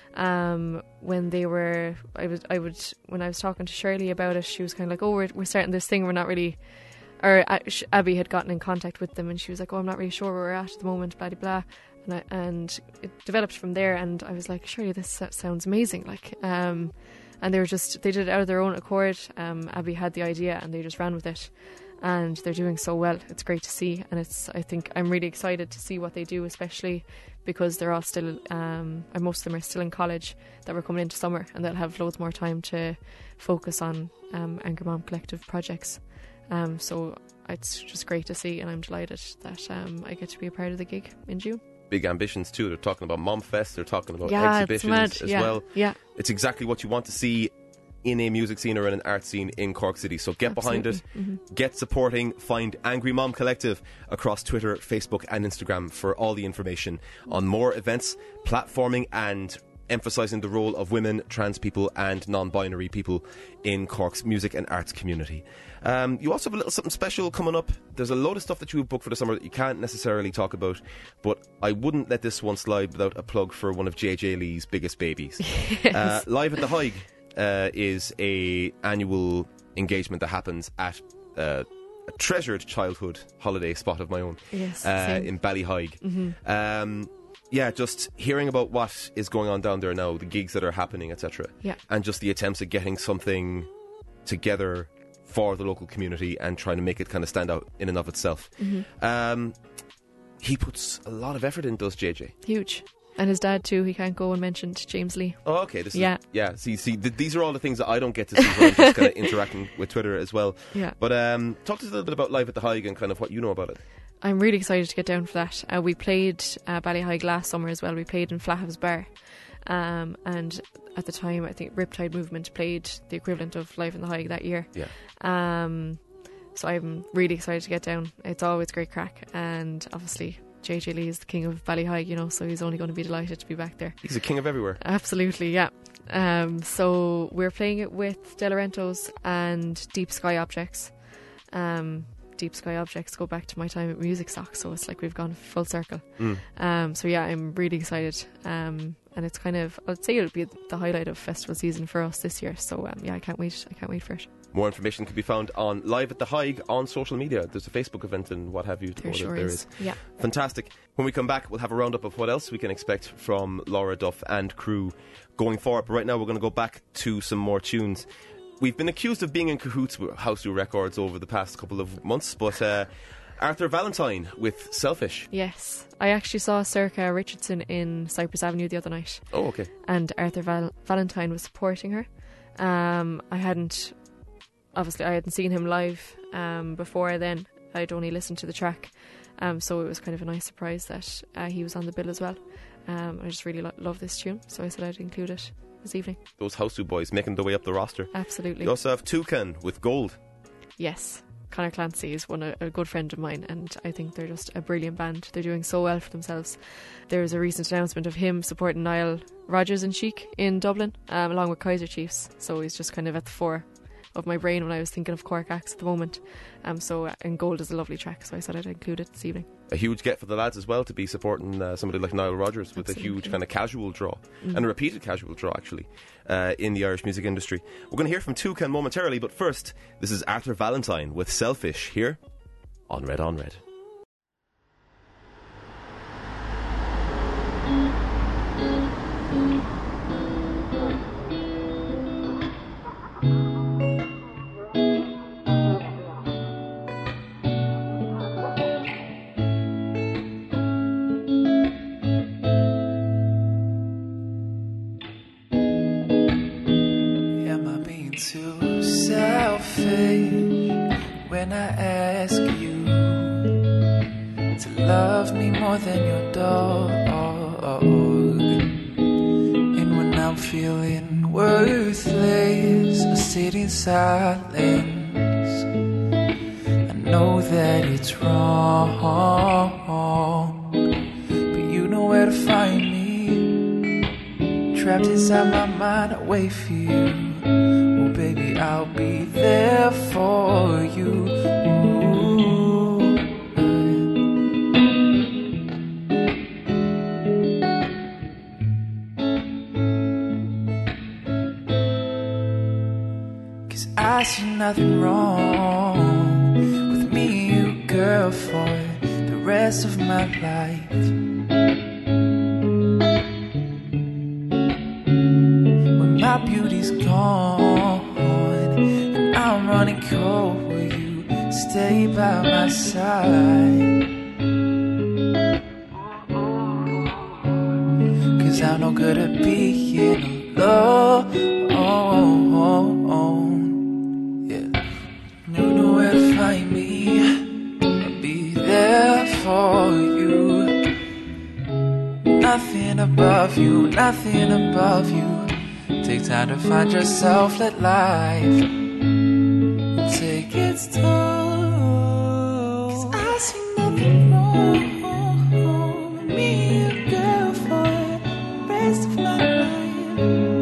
Um, when they were, I was, I would, when I was talking to Shirley about it, she was kind of like, "Oh, we're we're starting this thing. We're not really." Or uh, Sh- Abby had gotten in contact with them, and she was like, "Oh, I'm not really sure where we're at at the moment." Blah blah blah. And, I, and it developed from there. And I was like, "Shirley, this so- sounds amazing!" Like. Um, And they were just, they did it out of their own accord. Um, Abby had the idea and they just ran with it. And they're doing so well. It's great to see. And it's, I think, I'm really excited to see what they do, especially because they're all still, um, and most of them are still in college, that we're coming into summer, and they'll have loads more time to focus on um, Angry Mom Collective projects. Um, so it's just great to see, and I'm delighted that um, I get to be a part of the gig in June. Big ambitions too. They're talking about Mom Fest. They're talking about Yeah, it's exhibitions mad. as Yeah, well. yeah. It's exactly what you want to see in a music scene or in an art scene in Cork City. So get behind it, Mhm. get supporting, find Angry Mom Collective across Twitter, Facebook and Instagram for all the information on more events, platforming and emphasising the role of women, trans people and non-binary people in Cork's music and arts community. Um, you also have a little something special coming up. There's a load of stuff that you've booked for the summer that you can't necessarily talk about, but I wouldn't let this one slide without a plug for one of J J Lee's biggest babies. Yes. Uh, Live at the Haig uh, is a annual engagement that happens at uh, a treasured childhood holiday spot of my own Yes, uh, same. in Ballyhaig. Mhm. Um, yeah, just hearing about what is going on down there now, the gigs that are happening, et cetera, Yeah. and just the attempts at getting something together for the local community and trying to make it kind of stand out in and of itself. Mhm. Um, he puts a lot of effort in, does J J? Huge. And his dad too, he can't go unmentioned, James Lee. Oh, okay. This Yeah. is, yeah. See, see, th- these are all the things that I don't get to see when I'm just kind of interacting with Twitter as well. Yeah. But um, talk to us a little bit about Live at the Haig and kind of what you know about it. I'm really excited to get down for that. Uh, we played uh, Ballyhaig last summer as well. We played in Flahav's Bar. Um, and at the time, I think Riptide Movement played the equivalent of Live in the Haig that year. Yeah. Um, so I'm really excited to get down. It's always great crack. And obviously, J J Lee is the king of Ballyhaig, you know, so he's only going to be delighted to be back there. He's a king of everywhere. Absolutely, yeah. Um, so we're playing it with De Laurentiis and Deep Sky Objects. Um, Deep Sky Objects go back to my time at Music Sock, so it's like we've gone full circle. Mm. Um, so yeah, I'm really excited. Um, and it's kind of, I'd say it'll be the highlight of festival season for us this year. So um, yeah, I can't wait. I can't wait for it. More information can be found on Live at the Haig on social media. There's a Facebook event and what have you. There Oh, sure there is. Yeah. Fantastic. When we come back, we'll have a roundup of what else we can expect from Laura Duff and crew going forward. But right now, we're going to go back to some more tunes. We've been accused of being in cahoots with House New Records over the past couple of months, but uh, Arthur Valentine with Selfish. Yes. I actually saw Circa Richardson in Cypress Avenue the other night. Oh, okay. And Arthur Val- Valentine was supporting her. Um, I hadn't, obviously, I hadn't seen him live um, before then. I'd only listened to the track. Um, so it was kind of a nice surprise that uh, he was on the bill as well. Um, I just really lo- love this tune, so I said I'd include it this evening. Those House New boys making their way up the roster. Absolutely. You also have Toucan with Gold. Yes. Connor Clancy is one a, a good friend of mine, and I think they're just a brilliant band. They're doing so well for themselves. There was a recent announcement of him supporting Niall Rodgers and Chic in Dublin, um, along with Kaiser Chiefs. So he's just kind of at the fore of my brain when I was thinking of Cork acts at the moment. Um, so uh, and Gold is a lovely track, so I said I'd include it this evening. A huge get for the lads as well to be supporting uh, somebody like Niall Rodgers with Absolutely. a huge kind of casual draw, Mhm. and a repeated casual draw actually, uh, in the Irish music industry. We're going to hear from Toucan momentarily, but first, this is Arthur Valentine with Selfish here on Red on Red. Am I being too selfish when I ask you to love me more than your dog? And I'm feeling worthless, I sit in silence. I know that it's wrong, but you know where to find me. Trapped inside my mind, I wait for you. Oh baby, I'll be there for you. Ooh. 'Cause I see nothing wrong with me and you, girl, for the rest of my life. When my beauty's gone and I'm running cold, will you stay by my side? 'Cause I'm no good at being alone. Yeah, you know where to find me. I'll be there for you. Nothing above you, nothing above you. Take time to find yourself, let life take its toll. 'Cause I see nothing wrong with me and you, girl, for the rest of my life.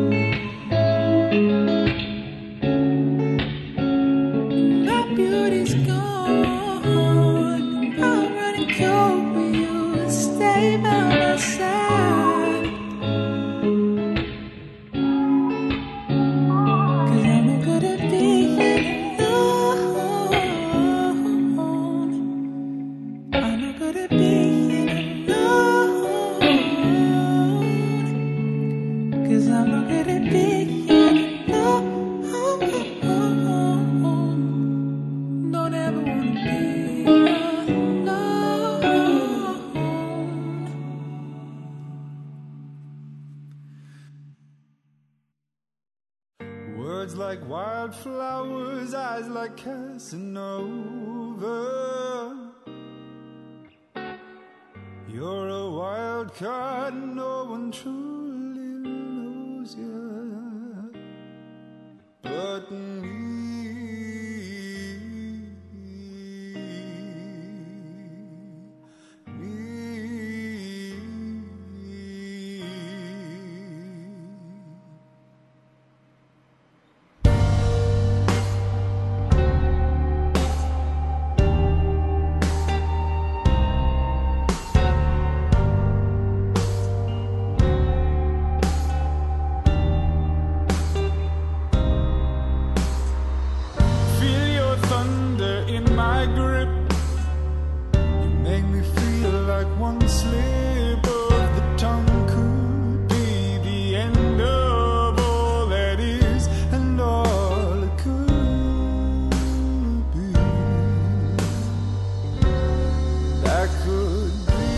My beauty's gone, I'm running cold with you. Stay by my side. 'Cause I'm no good at being alone. I'm no good at being alone. 'Cause I'm no good at being alone. Don't ever wanna be alone. Words like wildflowers, eyes like Casanova. You're a wild card, no one truly knows you but me. Feel your thunder in my grip. You make me feel like one slip of the tongue could be the end of all that is and all it could be. That could be.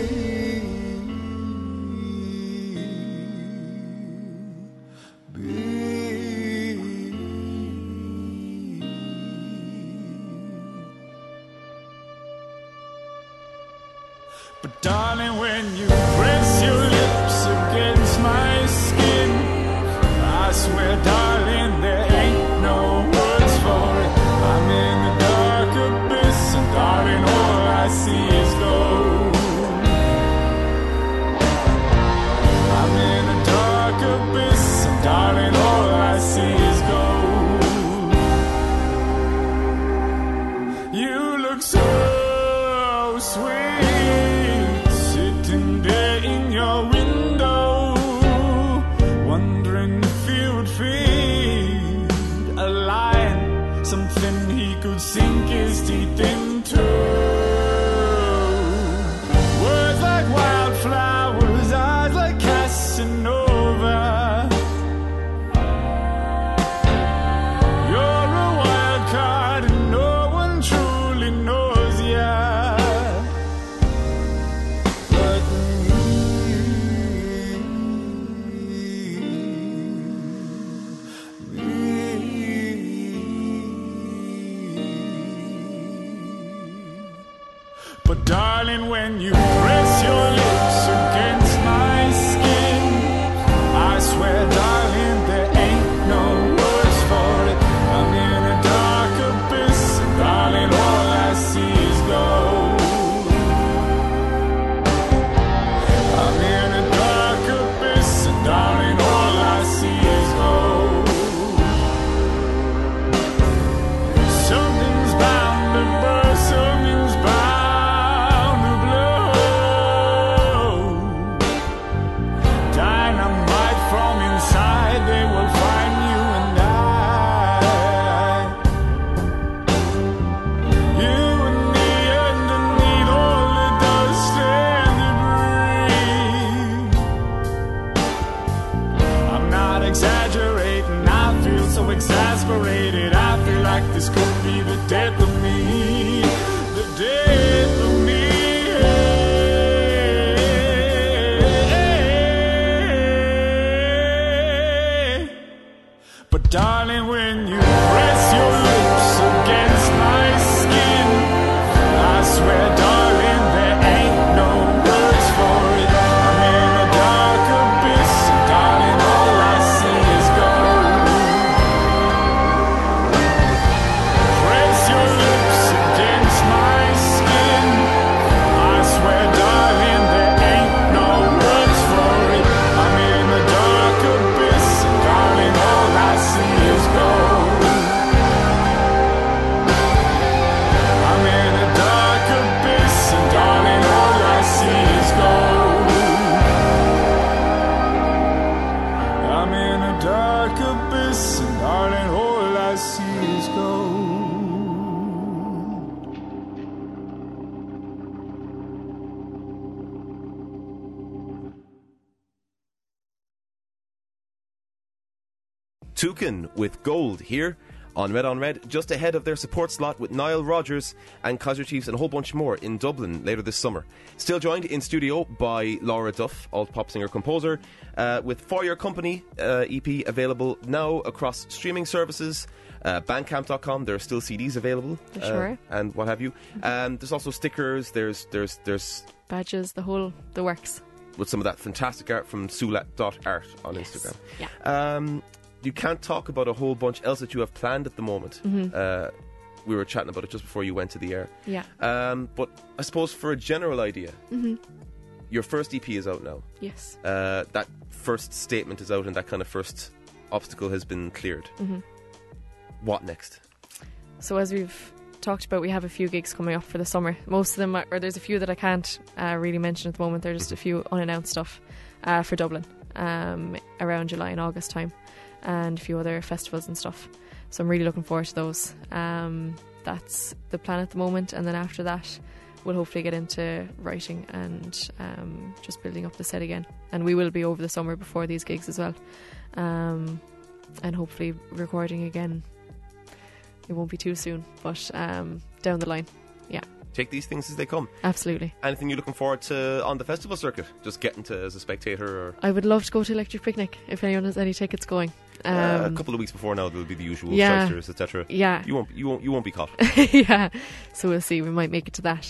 Be. But darling, when you press your lips against my skin, I swear, darling, there ain't no words for it. I'm in the dark abyss, and darling, all I see is gold. I'm in the dark abyss, and darling, all I see is gold. You look so sweet, sitting there in your window, wondering if you would feed a lion something he could sink his teeth into. Words like wildflowers, eyes like Casanova. You're a wild card and no one truly knows ya but me. But darling, when you press your lips against my skin, I swear exaggerating. I feel so exasperated. I feel like this could be the death of me. The death of me. But darling, when you press your lips against my skin, I swear, darling, there ain't no words for it. I'm in a dark abyss, darling, all I see is gold. Press your lips against my skin, I swear, darling, there ain't no words for it. I'm in a dark abyss, darling, all I see is gold. I'm in a dark abyss, and darling, all I see is gold. I'm in a dark abyss, and darling, all I see is gold. Toucan with Gold here on Red on Red, just ahead of their support slot with Niall Rodgers and Kaiser Chiefs and a whole bunch more in Dublin later this summer. Still joined in studio by Laura Duff, alt-pop singer-composer, uh, with For Your Company uh, E P available now across streaming services, uh, bandcamp dot com. There are still C Ds available, uh, Sure. and what have you. Um, there's also stickers. There's there's there's Badges, the whole, the works. with some of that fantastic art from sulat dot art on Instagram. Yeah. Um, you can't talk about a whole bunch else that you have planned at the moment. Mhm. Uh, we were chatting about it just before you went to the air. Yeah. Um, but I suppose for a general idea, Mhm. your first E P is out now. Yes. Uh, that first statement is out and that kind of first obstacle has been cleared. Mhm. What next? So as we've talked about, we have a few gigs coming up for the summer. Most of them are, or there's a few that I can't uh, really mention at the moment. They're just a few unannounced stuff uh, for Dublin um, around July and August time, and a few other festivals and stuff. So I'm really looking forward to those. Um, that's the plan at the moment, and then after that we'll hopefully get into writing and um, just building up the set again. And we will be over the summer before these gigs as well, um, and hopefully recording again. It won't be too soon, but um, down the line. Yeah, Take these things as they come. absolutely. Anything you're looking forward to on the festival circuit? Just getting to as a spectator, or I would love to go to Electric Picnic if anyone has any tickets going. Um, uh, a couple of weeks before now, there'll be the usual yeah, strikers, et cetera. Yeah, You won't. You won't. You won't be caught. yeah. So we'll see. We might make it to that.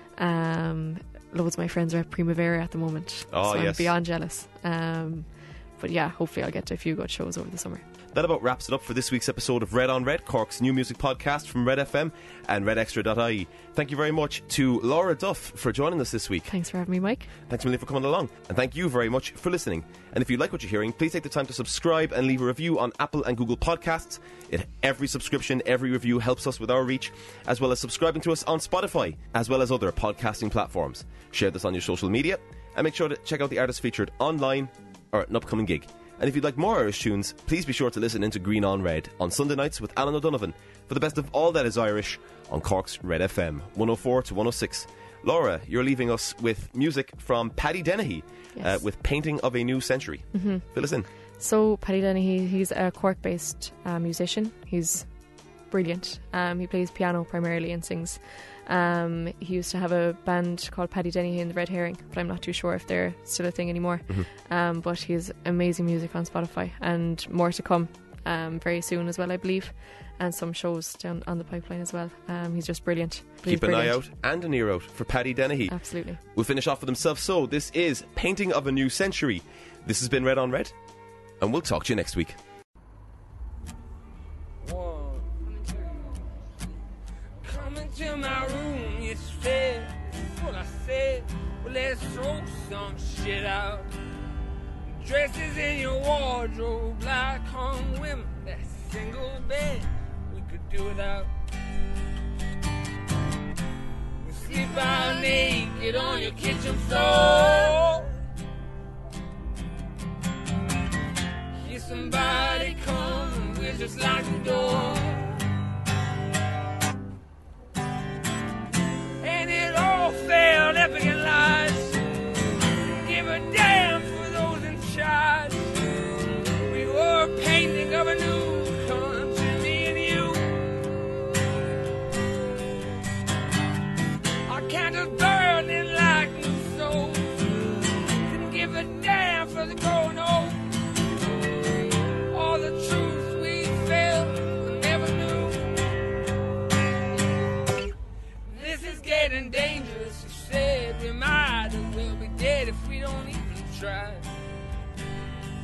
Um, loads of my friends are at Primavera at the moment. Oh, so yes. I'm beyond jealous. Um, but yeah, hopefully I'll get to a few good shows over the summer. That about wraps it up for this week's episode of Red on Red, Cork's new music podcast from Red F M and red extra dot I E. Thank you very much to Laura Duff for joining us this week. Thanks for having me, Mike. Thanks a million for coming along. And thank you very much for listening. And if you like what you're hearing, please take the time to subscribe and leave a review on Apple and Google Podcasts. It, every subscription, every review helps us with our reach, as well as subscribing to us on Spotify, as well as other podcasting platforms. Share this on your social media, and make sure to check out the artists featured online or at an upcoming gig. And if you'd like more Irish tunes, please be sure to listen into Green on Red on Sunday nights with Alan O'Donovan for the best of all that is Irish on Cork's Red F M, one oh four to one oh six. Laura, you're leaving us with music from Paddy Dennehy, Yes. uh, with Painting of a New Century. Mhm. Fill us in. So Paddy Dennehy, he's a Cork-based uh, musician. He's brilliant. Um, he plays piano primarily and sings. Um, he used to have a band called Paddy Dennehy and the Red Herring, but I'm not too sure if they're still a thing anymore. Mhm. Um, but he has amazing music on Spotify, and more to come um, very soon as well, I believe, and some shows down on the pipeline as well. Um, he's just brilliant. He's Keep an eye brilliant. out and an ear out for Paddy Dennehy. Absolutely. We'll finish off with himself. So this is Painting of a New Century. This has been Red on Red, and we'll talk to you next week. Whoa. Come into my room, you said. What I said. Well, let's sort some shit out. Dresses in your wardrobe, like hung women. That single bed we could do without. We sleep out naked on your kitchen floor. Hear somebody come and we'll just lock the door. And it all felt epic and lies. Give a damn for those in charge. We were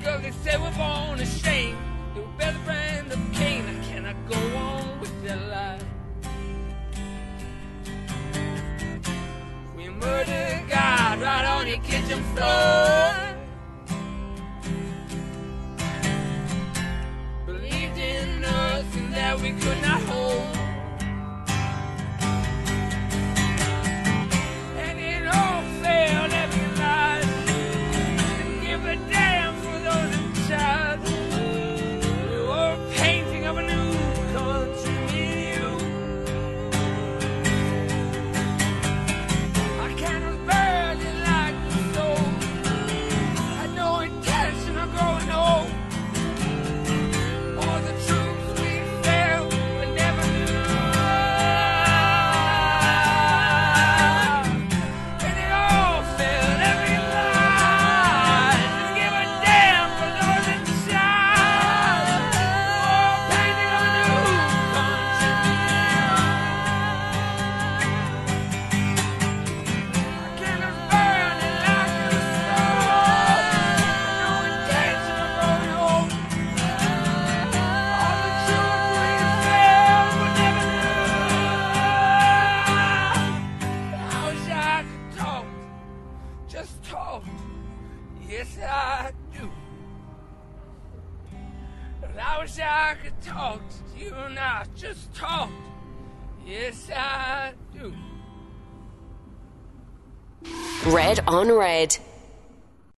Because they say we're born ashamed, they will bear the brand of Cain. I cannot go on with their life. We murdered God right on your kitchen floor. Believed in us and that we could not hold. And it all failed every life. Didn't give a damn for those in charge. We were a painting of a new country, me and you. I cannot barely like the soul. Had no intention of growing old. All the troops we failed but never knew. And it all failed every lie. Didn't give a damn for those in charge. Oh, painting of a new country. I cannot burn it like a soul. No intention of growing old. All the truth we failed but never knew. I wish I could talk, just talk. Yes, I do. But I wish I could talk to you and I just talk. Yes, I do. Red on Red.